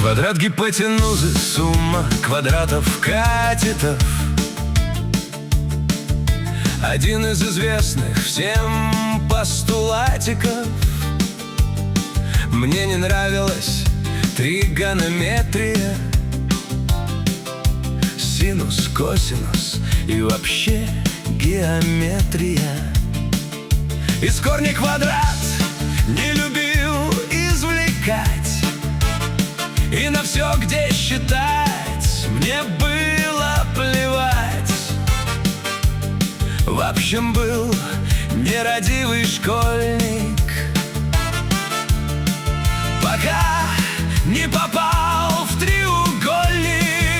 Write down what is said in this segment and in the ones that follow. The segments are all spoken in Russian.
Квадрат гипотенузы, сумма квадратов катетов. Один из известных всем постулатиков. Мне не нравилась тригонометрия, синус, косинус и вообще геометрия. Из корня квадрат не любил извлекать, и на все, где считать, мне было плевать. В общем, был нерадивый школьник, пока не попал в треугольник.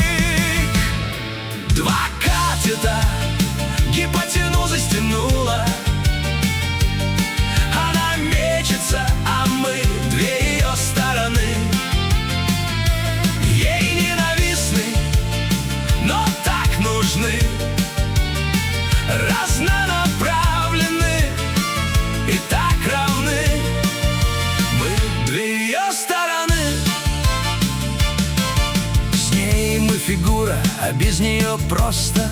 Два катета гипотенуза стянула, она мечется, а мы две ее стороны. Ей ненавистны, но так нужны, разнонаправлены и так равны. Мы две ее стороны. С ней мы фигура, а без нее просто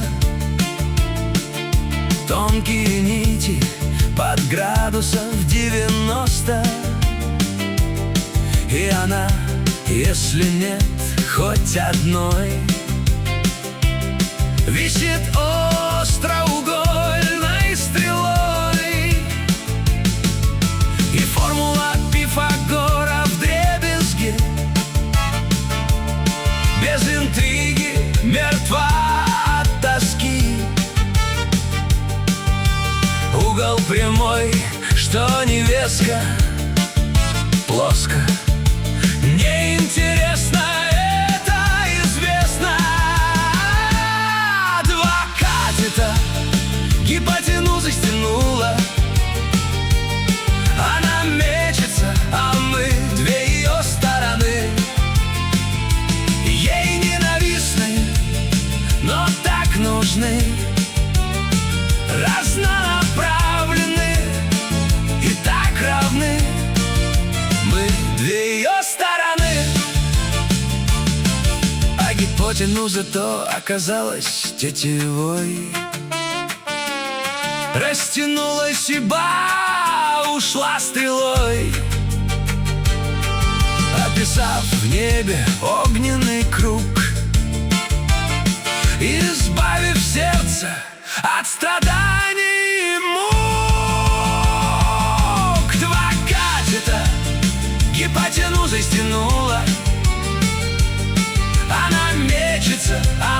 тонкие нити под градусов 90. И она, если нет хоть одной, висит остроугольной стрелой. И формула Пифагора вдребезги, без интриги, мертва от тоски. Угол прямой, что невестка, плоско. Неинтересно, это известно. Два катета гипотенуза стянула, она мечется, а мы две ее стороны. Ей ненавистны, но так нужны, разнонаправлены и так равны. Мы две ее стороны. А гипотенуза то оказалась тетивой, растянулась и ушла стрелой, описав в небе огненный круг, избавив сердце от страданий и мук. Два катета гипотенуза стянула, она мечется,